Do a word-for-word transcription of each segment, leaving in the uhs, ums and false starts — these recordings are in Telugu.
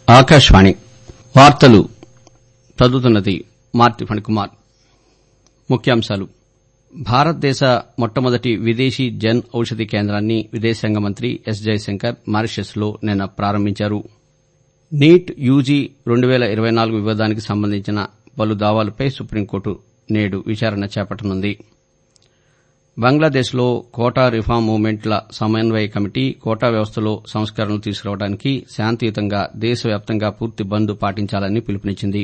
ఆకాశవాణి వార్తలు చదువుతున్నది మార్తి ఫణికుమార్. ముఖ్యాంశాలు. భారతదేశ మొట్టమొదటి విదేశీ జన్ ఔషధి కేంద్రాన్ని విదేశాంగ మంత్రి ఎస్ జయశంకర్ మారిషస్లో నిన్న ప్రారంభించారు. నీట్ యూజీ రెండు వేల ఇరవై నాలుగు వివాదానికి సంబంధించిన పలు దావాలపై సుప్రీంకోర్టు నేడు విచారణ చేపట్టనుంది. బంగ్లాదేశ్లో కోటా రిఫార్మ్ మూవ్మెంట్ల సమన్వయ కమిటీ కోటా వ్యవస్థలో సంస్కరణలు తీసుకురావడానికి శాంతియుతంగా దేశవ్యాప్తంగా పూర్తి బంద్ పాటించాలని పిలుపునిచ్చింది.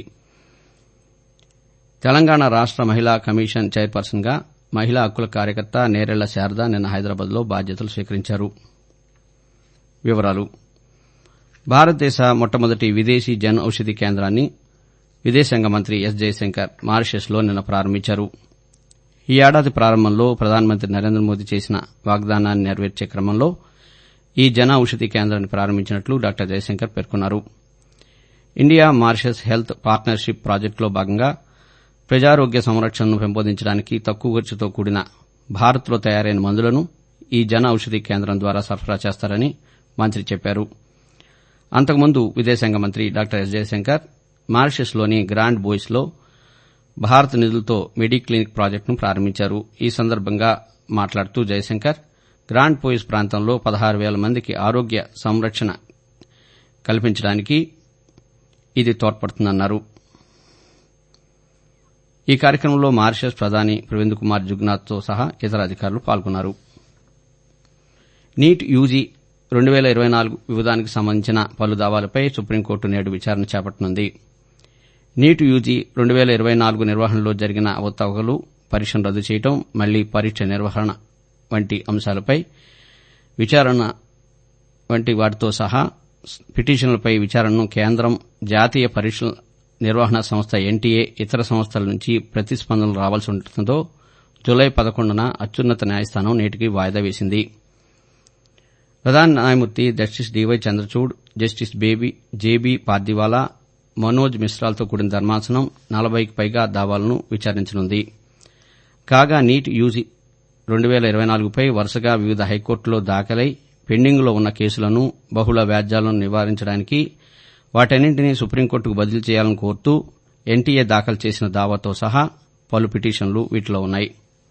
తెలంగాణ రాష్ట మహిళా కమిషన్ చైర్పర్సన్గా మహిళా హక్కుల కార్యకర్త నేరెళ్ల శారద నిన్న హైదరాబాద్లో బాధ్యతలు స్వీకరించారు. వివరాలు. భారతదేశ మొట్టమొదటి విదేశీ జన్ ఔషధి కేంద్రాన్ని విదేశాంగ మంత్రి ఎస్ జయశంకర్ మారిషస్లో నిన్న ప్రారంభించారు. ఈ ఏడాది ప్రారంభంలో ప్రధానమంత్రి నరేంద్ర మోదీ చేసిన వాగ్దానాన్ని నెరవేర్చే క్రమంలో ఈ జన ఔషధి కేంద్రాన్ని ప్రారంభించినట్లు డాక్టర్ జయశంకర్ పేర్కొన్నారు. ఇండియా మారిషస్ హెల్త్ పార్ట్నర్షిప్ ప్రాజెక్టులో భాగంగా ప్రజారోగ్య సంరక్షణను పెంపొందించడానికి తక్కువ ఖర్చుతో కూడిన భారత్లో తయారైన మందులను ఈ జన ఔషధి కేంద్రం ద్వారా సరఫరా చేస్తారని మంత్రి చెప్పారు. అంతకుముందు విదేశాంగ మంత్రి డాక్టర్ ఎస్ జయశంకర్ మారిషస్లోని గ్రాండ్ బోయిస్లో భారత్ నిధులతో మెడిక్లినిక్ ప్రాజెక్టును ప్రారంభించారు. ఈ సందర్భంగా మాట్లాడుతూ జయశంకర్ గ్రాండ్ బోయిస్ ప్రాంతంలో పదహారు వేల మందికి ఆరోగ్య సంరక్షణ కల్పించడానికి ఇది తోడ్పడుతుందన్నారు. ఈ కార్యక్రమంలో మారిషస్ ప్రధాని ప్రవింద్ కుమార్ జుగ్నాథ్తో సహా ఇతర అధికారులు పాల్గొన్నారు. నీట్ యూజీ రెండు వేల ఇరవై నాలుగు వివాదానికి సంబంధించిన పలు దావాలపై సుప్రీంకోర్టు నేడు విచారణ చేపట్టనుంది. నీట్ యూజీ రెండు వేల ఇరవై నాలుగు నిర్వహణలో జరిగిన అవకతవకలు, పరీక్షను రద్దు చేయడం, మళ్లీ పరీక్ష నిర్వహణ వంటి అంశాలపై విచారణ వంటి వాటితో సహా పిటిషన్లపై విచారణను కేంద్రం, జాతీయ పరీక్షల నిర్వహణ సంస్థ ఎన్టీఏ, ఇతర సంస్థల నుంచి ప్రతిస్పందనలు రావాల్సి ఉండటంతో జులై పదకొండున అత్యున్నత న్యాయస్థానం నేటికి వాయిదా వేసింది. ప్రధాన న్యాయమూర్తి జస్టిస్ డీవై చంద్రచూడ్, జస్టిస్ బేబీ జేబీ పార్దివాలా, మనోజ్ మిశ్రాలతో కూడిన ధర్మాసనం నలభైకి పైగా దావాలను విచారించనుంది. కాగా నీట్ యూజీ రెండు వేల ఇరవై నాలుగుపై వరుసగా వివిధ హైకోర్టులో దాఖలై పెండింగ్లో ఉన్న కేసులను, బహుళ వ్యాజ్యాలను నివారించడానికి వాటన్నింటినీ సుప్రీంకోర్టుకు బదిలీ చేయాలని కోరుతూ ఎన్టీఏ దాఖలు చేసిన దావాతో సహా పలు పిటిషన్లు వీటిలో ఉన్నాయి.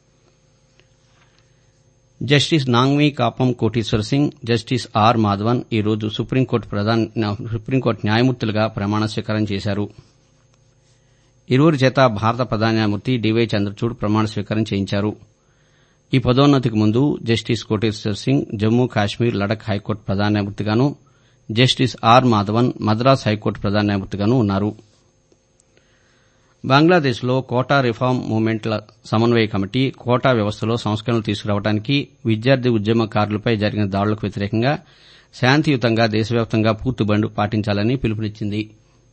Justice Nongmeikapam Kotiswar Singh, justice R Madhavan ఈ రోజు సుప్రీంకోర్టు ప్రధాన సుప్రీంకోర్టు న్యాయమూర్తులుగా ప్రమాణ స్వీకారం చేశారు. ఇరువురి చేత భారత ప్రధాన న్యాయమూర్తి డీవై చంద్రచూడ్ ప్రమాణ స్వీకారం చేయించారు. ఈ పదోన్నతికి ముందు జస్టిస్ కోటేశ్వర్ సింగ్ జమ్మూ కాశ్మీర్, లడఖ్ హైకోర్టు ప్రధాన న్యాయమూర్తిగాను, justice R Madhavan Madras high court ప్రధాన న్యాయమూర్తిగాను ఉన్నారు. బంగ్లాదేశ్లో కోటా రిఫార్మ్ మూవ్మెంట్ల సమన్వయ కమిటీ కోటా వ్యవస్థలో సంస్కరణలు తీసుకురావడానికి విద్యార్థి ఉద్యమకారులపై జరిగిన దాడులకు వ్యతిరేకంగా శాంతియుతంగా దేశవ్యాప్తంగా పూర్తి బంద్ పాటించాలని పిలుపునిచ్చింది.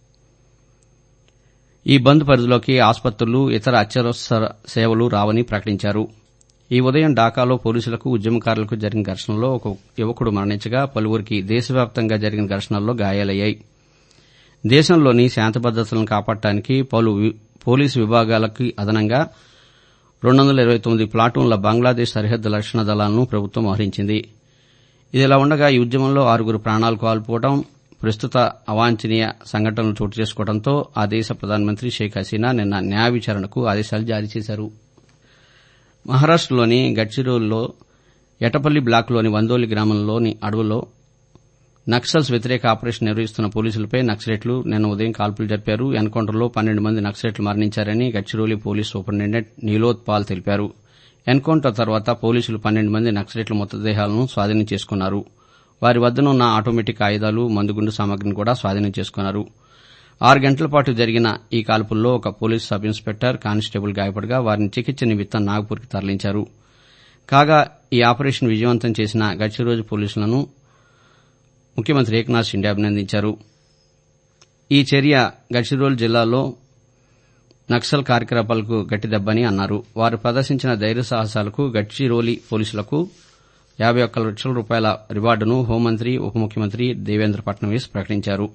ఈ బంద్ పరిధిలోకి ఆసుపత్రులు, ఇతర అత్యవసర సేవలు రావని ప్రకటించారు. ఈ ఉదయం ఢాకాలో పోలీసులకు, ఉద్యమకారులకు జరిగిన ఘర్షణలో ఒక యువకుడు మరణించగా పలువురికి దేశవ్యాప్తంగా జరిగిన ఘర్షణల్లో గాయాలయ్యాయి. దేశంలోని శాంతి భద్రతలను కాపాడటానికి పలు పోలీసు విభాగాలకి అదనంగా రెండు వందల ఇరవై తొమ్మిది ప్లాటూన్ల బంగ్లాదేశ్ సరిహద్దు రక్షణ దళాలను ప్రభుత్వం మోహరించింది. ఇదిలా ఉండగా ఈ ఉద్యమంలో ఆరుగురు ప్రాణాలు కోల్పోవడం, ప్రస్తుత అవాంఛనీయ సంఘటనలు చోటు చేసుకోవడంతో ఆ దేశ ప్రధానమంత్రి షేక్ హసీనా నిన్న న్యాయ విచారణకు ఆదేశాలు జారీ చేశారు. మహారాష్టలోని గడ్చిరోలీలో ఎటపల్లి బ్లాక్లోని వందోలి గ్రామంలోని అడవుల్లో నక్సల్స్ వ్యతిరేక ఆపరేషన్ నిర్వహిస్తున్న పోలీసులపై నక్సలైట్లు నిన్న ఉదయం కాల్పులు జరిపారు. ఎన్కౌంటర్లో పన్నెండు మంది నక్సలైట్లు మరణించారని Gadchiroli police superintendent Neelotpal తెలిపారు. ఎన్కౌంటర్ తర్వాత పోలీసులు పన్నెండు మంది నక్సలైట్ల మృతదేహాలను స్వాధీనం చేసుకున్నారు. వారి వద్దనున్న ఆటోమేటిక్ ఆయుధాలు, మందుగుండు సామగ్రిని కూడా స్వాధీనం చేసుకున్నారు. ఆరు గంటల పాటు జరిగిన ఈ కాల్పుల్లో ఒక పోలీసు సబ్ ఇన్స్పెక్టర్, కానిస్టేబుల్ గాయపడగా వారిని చికిత్స నిమిత్తం నాగపూర్కి తరలించారు. కాగా ఈ ఆపరేషన్ విజయవంతం చేసిన గడ్చిరోలి పోలీసులను ముఖ్యమంత్రి ఏక్నాథ్ షిండే అభినందించారు. ఈ చర్య గడ్చిరోలి జిల్లాలో నక్సల్ కార్యకలాపాలకు గట్టిదెబ్బని అన్నారు. వారు ప్రదర్శించిన ధైర్య సాహసాలకు గడ్చిరోలి పోలీసులకు యాబై ఒక్క లక్షల రూపాయల రివార్డును హోంమంత్రి, ఉప ముఖ్యమంత్రి దేవేంద్ర ఫడ్నవీస్ ప్రకటించారు.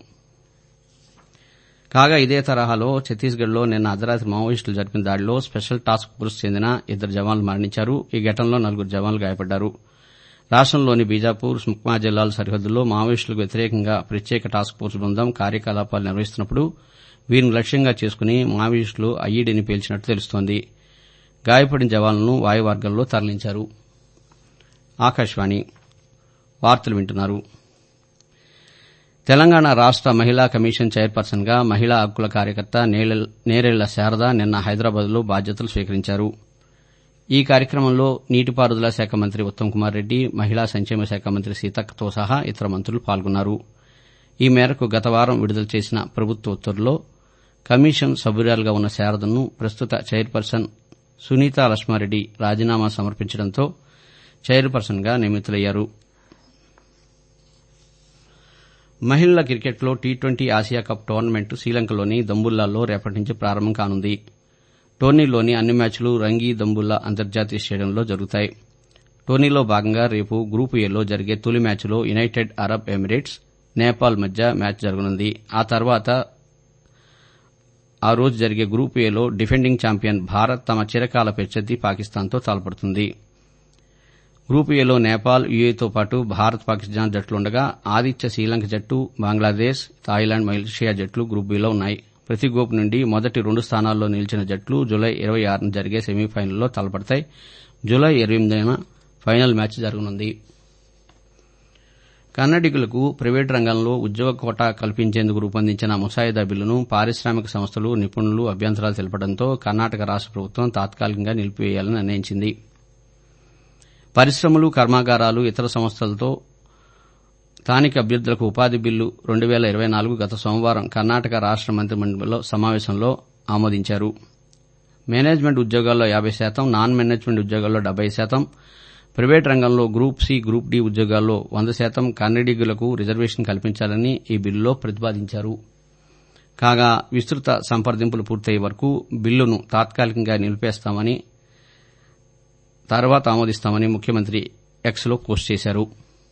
కాగా ఇదే తరహాలో ఛత్తీస్గఢ్లో నిన్న అర్ధరాత్రి మావోయిస్టులు జరిపిన దాడిలో స్పెషల్ టాస్క్ ఫోర్స్ చెందిన ఇద్దరు జవాన్లు మరణించారు. ఈ ఘటనలో నలుగురు జవాన్లు గాయపడ్డారు. రాష్టంలోని బీజాపూర్ సుక్మా జిల్లాల సరిహద్దుల్లో మావోయిస్టులకు వ్యతిరేకంగా ప్రత్యేక టాస్క్ ఫోర్స్ బృందం కార్యకలాపాలు నిర్వహిస్తున్నప్పుడు వీరిని లక్ష్యంగా చేసుకుని మావోయిస్టులు ఐఈడీని పేల్చినట్టు తెలుస్తోంది. గాయపడిన జవాన్లను వాయుమార్గంలో తరలించారు. ఆకాశవాణి వార్తలు వింటున్నారు. తెలంగాణ రాష్ట మహిళా కమిషన్ చైర్పర్సన్ గా మహిళా హక్కుల కార్యకర్త నేరెళ్ల శారద నిన్న హైదరాబాద్లో బాధ్యతలు స్వీకరించారు. ఈ కార్యక్రమంలో నీటిపారుదల శాఖ మంత్రి ఉత్తమ్ కుమార్ రెడ్డి, మహిళా సంక్షేమ శాఖ మంత్రి సీతక్కతో సహా ఇతర మంత్రులు పాల్గొన్నారు. ఈ మేరకు గత వారం విడుదల చేసిన ప్రభుత్వ ఉత్తర్వుల్లో కమిషన్ సభ్యురాలుగా ఉన్న శారదను ప్రస్తుత చైర్పర్సన్ సునీతా లక్ష్మారెడ్డి రాజీనామా సమర్పించడంతో చైర్పర్సన్గా నియమితులయ్యారు. మహిళల క్రికెట్లో T twenty Asia cup tournament శ్రీలంకలోని దంబుల్లాలో రేపటి నుంచి ప్రారంభం కానుంది. టోర్నీలోని అన్ని మ్యాచ్లు రంగి దంబుల్లా అంతర్జాతీయ స్టేడియంలో జరుగుతాయి. టోర్నీలో భాగంగా రేపు గ్రూపు ఏలో జరిగే తొలి మ్యాచ్లో యునైటెడ్ అరబ్ ఎమిరేట్స్, నేపాల్ మధ్య మ్యాచ్ జరగనుంది. ఆ తర్వాత ఆ రోజు జరిగే గ్రూపు ఏలో డిఫెండింగ్ ఛాంపియన్ భారత్ తమ చిరకాల ప్రత్యర్థి పాకిస్తాన్తో తలపడుతుంది. గ్రూపు ఏలో నేపాల్, యూఏతో పాటు భారత్, పాకిస్తాన్ జట్లుండగా ఆతిథ్య శ్రీలంక జట్టు, బంగ్లాదేశ్, థాయిలాండ్, మలేషియా జట్లు గ్రూప్ బిలో ఉన్నాయి. ప్రతి గ్రూప్ నుండి మొదటి రెండు స్థానాల్లో నిలిచిన జట్లు జులై ఇరవై ఆరున జరిగే సెమీఫైనల్లో తలపడతాయి. జులై ఇరవై ఎనిమిదిన ఫైనల్ మ్యాచ్ జరగనుంది. కన్నడిగులకు ప్రైవేటు రంగంలో ఉద్యోగ కోటా కల్పించేందుకు రూపొందించిన ముసాయిదా బిల్లును పారిశ్రామిక సంస్థలు, నిపుణులు అభ్యంతరాలు తెలపడంతో కర్ణాటక రాష్ట ప్రభుత్వం తాత్కాలికంగా నిలిపివేయాలని నిర్ణయించింది. పరిశ్రమలు, కర్మాగారాలు, ఇతర సంస్థలతో స్థానిక అభ్యర్థులకు ఉపాధి బిల్లు రెండు వేల ఇరవై నాలుగు గత సోమవారం కర్ణాటక రాష్ట మంత్రిమండలి సమావేశంలో ఆమోదించారు. మేనేజ్మెంట్ ఉద్యోగాల్లో యాబై శాతం, నాన్ మేనేజ్మెంట్ ఉద్యోగాల్లో డెబ్బై శాతం, ప్రైవేటు రంగంలో గ్రూప్ సి, గ్రూప్ డి ఉద్యోగాల్లో వంద శాతం కన్నడిగులకు రిజర్వేషన్ కల్పించాలని ఈ బిల్లులో ప్రతిపాదించారు. కాగా విస్తృత సంప్రదింపులు పూర్తయ్యే వరకు బిల్లును తాత్కాలికంగా నిలిపేస్తామని, తర్వాత ఆమోదిస్తామని ముఖ్యమంత్రి ఎక్స్లో పోస్ట్ చేశారు.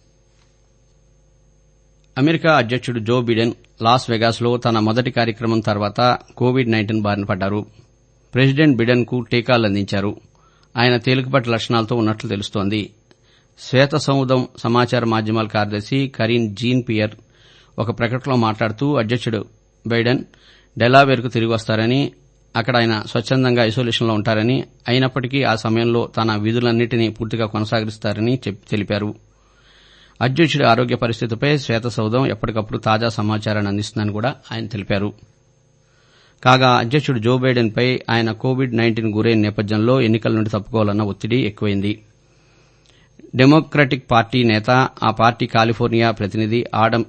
అమెరికా అధ్యక్షుడు జో బిడెన్ లాస్ వెగాస్లో తన మొదటి కార్యక్రమం తర్వాత కోవిడ్ నైన్టీన్ బారిన పడ్డారు. ప్రెసిడెంట్ బిడెన్ కు టీకాలు అందించారు. ఆయన తేలికపాటి లక్షణాలతో ఉన్నట్లు తెలుస్తోంది. శ్వేత సముద్రం సమాచార మాధ్యమాల కార్యదర్శి కరీన్ జీన్ పియర్ ఒక ప్రకటనలో మాట్లాడుతూ అధ్యక్షుడు బైడెన్ డెలావేర్కు తిరిగి వస్తారని, అక్కడ ఆయన స్వచ్చందంగా ఐసోలేషన్లో ఉంటారని, అయినప్పటికీ ఆ సమయంలో తన విధులన్నింటినీ పూర్తిగా కొనసాగిస్తారని తెలిపారు. అధ్యక్షుడి ఆరోగ్య పరిస్థితిపై శ్వేత సౌధం ఎప్పటికప్పుడు తాజా సమాచారాన్ని అందిస్తుందని కూడా ఆయన తెలిపారు. కాగా అధ్యక్షుడు జో బైడెన్పై ఆయన కోవిడ్ నైన్టీన్ గురైన నేపథ్యంలో ఎన్నికల నుండి తప్పుకోవాలన్న ఒత్తిడి ఎక్కువైంది. డెమోక్రటిక్ పార్టీ నేత, ఆ పార్టీ కాలిఫోర్నియా ప్రతినిధి ఆడమ్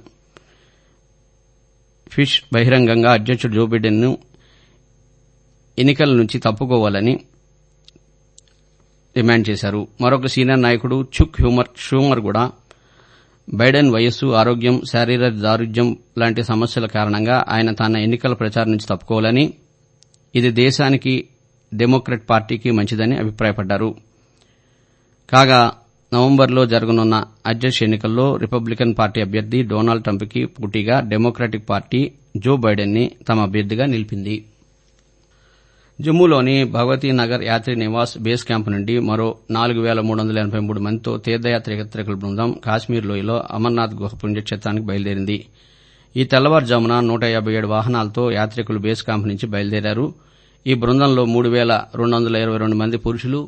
ఫిష్ బహిరంగంగా అధ్యక్షుడు జో బైడెన్ను ఎన్నికల నుంచి తప్పుకోవాలని డిమాండ్ చేశారు. మరొక సీనియర్ నాయకుడు చుక్ షూమర్ కూడా బైడెన్ వయస్సు, ఆరోగ్యం, శారీరక దారుఢ్యం లాంటి సమస్యల కారణంగా ఆయన తన ఎన్నికల ప్రచారం నుంచి తప్పుకోవాలని, ఇది దేశానికి, డెమోక్రట్ పార్టీకి మంచిదని అభిప్రాయపడ్డారు. కాగా నవంబర్లో జరగనున్న అధ్యక్ష ఎన్నికల్లో రిపబ్లికన్ పార్టీ అభ్యర్థి డొనాల్డ్ ట్రంప్కి పోటీగా డెమోక్రటిక్ పార్టీ జో బైడెన్ని తమ అభ్యర్థిగా నిలిపింది. జమ్మూలోని భగవతీనగర్ యాత్రి నివాస్ బేస్ క్యాంపు నుండి మరో నాలుగు వేల మూడు వందల ఎనబై మూడు మందితో తీర్థయాత్ర యాత్రికుల బృందం కాశ్మీర్ లోయలో అమర్నాథ్ గుహ పుణ్యక్షేత్రానికి బయలుదేరింది. ఈ తెల్లవారుజామున నూట యాబై ఏడు వాహనాలతో యాత్రికులు బేస్ క్యాంపు నుంచి బయలుదేరారు. ఈ బృందంలో మూడు వేల రెండు వందల ఇరవై రెండు మంది పురుషులు,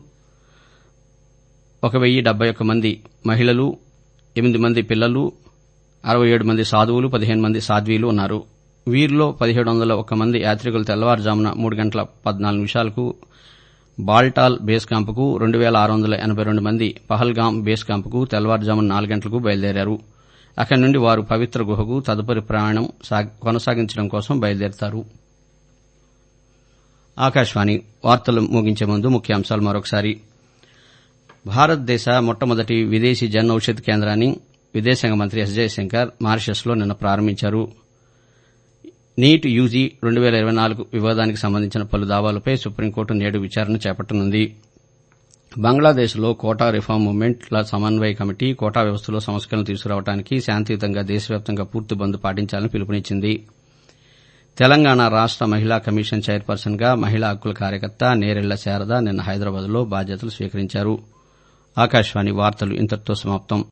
ఒక వెయ్యి డెబ్బై ఒక్క మంది మహిళలు, ఎనిమిది మంది పిల్లలు, అరవై ఏడు మంది సాధువులు, పదిహేను మంది సాధ్వీలు ఉన్నారు. వీరిలో పదిహేడు వందల ఒక్క మంది యాత్రికులు తెల్లవారుజామున మూడు గంటల పద్నాలుగు నిమిషాలకు బాల్టాల్ బేస్ క్యాంపుకు, రెండు వేల ఆరు వందల ఎనబై రెండు మంది పహల్గాం బేస్ క్యాంపుకు తెల్లవారుజామున నాలుగు గంటలకు బయలుదేరారు. అక్కడి నుండి వారు పవిత్ర గుహకు తదుపరి ప్రయాణం కొనసాగించడం కోసం బయలుదేరతారు. ఆకాశవాణి వార్తలు ముగించే ముందు ముఖ్యాంశాలు మరొకసారి. భారతదేశ మొట్టమొదటి విదేశీ జన్ ఔషధ్ కేంద్రాన్ని విదేశాంగ మంత్రి ఎస్ జయశంకర్ మారిషస్లో నిన్న ప్రారంభించారు. నీట్ యూజీ రెండు వేల ఇరవై నాలుగు వివాదానికి సంబంధించిన పలు దావాలపై సుప్రీంకోర్టు నేడు విచారణ చేపట్టనుంది. బంగ్లాదేశ్లో కోటా రిఫార్మ్ మూవ్మెంట్ల సమన్వయ కమిటీ కోటా వ్యవస్థలో సంస్కరణలు తీసుకురావడానికి శాంతియుతంగా దేశవ్యాప్తంగా పూర్తి బంద్ పాటించాలని పిలుపునిచ్చింది. తెలంగాణ రాష్ట మహిళా కమిషన్ చైర్పర్సన్ గా మహిళా హక్కుల కార్యకర్త నేరెళ్ల శారద నిన్న హైదరాబాద్లో బాధ్యతలు స్వీకరించారు. ఆకాశవాణి వార్తలు ఇంతటితో సమాప్తం.